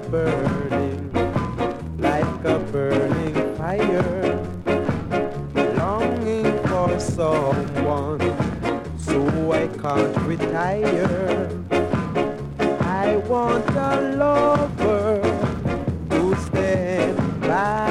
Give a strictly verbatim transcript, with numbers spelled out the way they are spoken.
burning like a burning fire, longing for someone so I can't retire. I want a lover to stand by